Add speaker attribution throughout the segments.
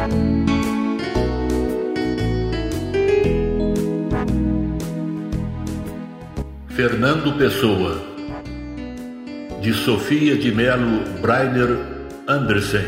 Speaker 1: Fernando Pessoa, de Sofia de Melo Breiner Andersen.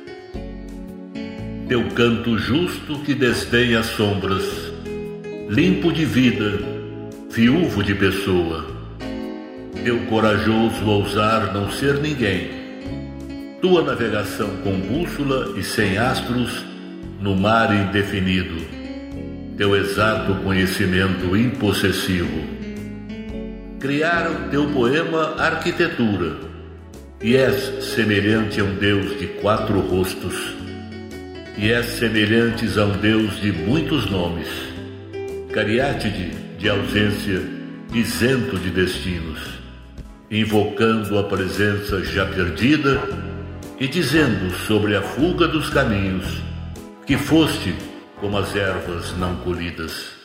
Speaker 1: Teu canto justo que desdenha as sombras, limpo de vida, viúvo de pessoa. Teu corajoso ousar não ser ninguém, tua navegação com bússola e sem astros no mar indefinido, teu exato conhecimento impossessivo. Criaram teu poema arquitetura, e és semelhante a um Deus de 4 rostos, e és semelhantes a um Deus de muitos nomes, cariátide de ausência, isento de destinos, invocando a presença já perdida e dizendo sobre a fuga dos caminhos que foste como as ervas não colhidas.